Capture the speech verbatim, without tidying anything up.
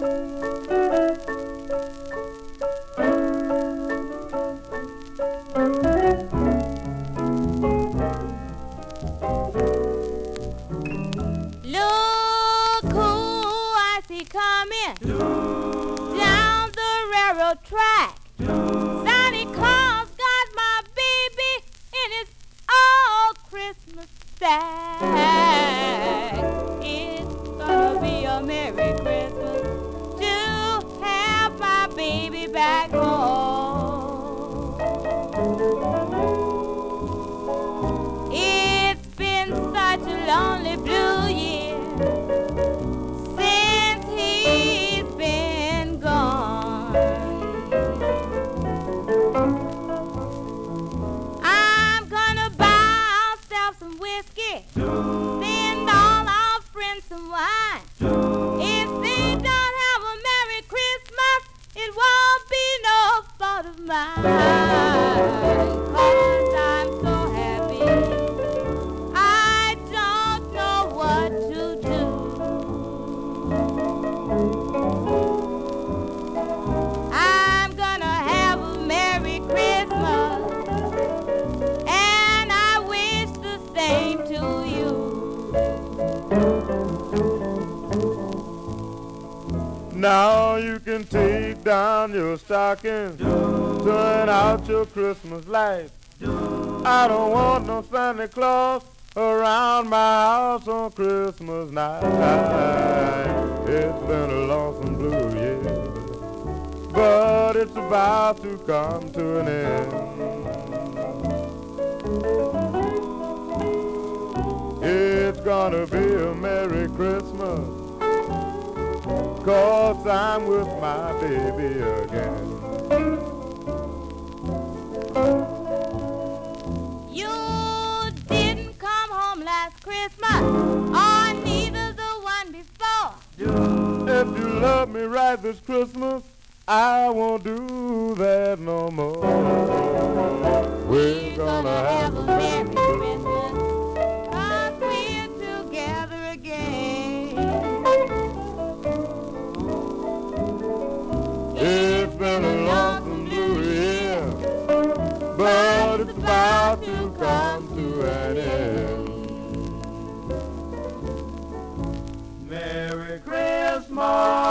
Look who I see coming down the railroad track. Santa Claus got my baby in his old Christmas sack. It's gonna be a Merry Christmas to have my baby back home. It's been such a lonely blue year since he's been gone. I'm gonna buy ourselves some whiskey, send all our friends some wine. If they don't have a Merry Christmas, it won't be no fault of mine. 'Cause I'm so happy, I don't know what to do. I'm gonna have a Merry Christmas, and I wish the same to you. Now you can take down your stocking, turn out your Christmas lights. I don't want no Santa Claus around my house on Christmas night. It's been a lonesome blue year, but it's about to come to an end. It's gonna be a Merry Christmas, 'cause I'm with my baby again. You didn't come home last Christmas, or neither the one before. If you love me right this Christmas, I won't do that no more. We're gonna have a Merry Christmas, 'cause we're together again. It's been a lonesome blue year, but it's about to come to an end. Merry Christmas.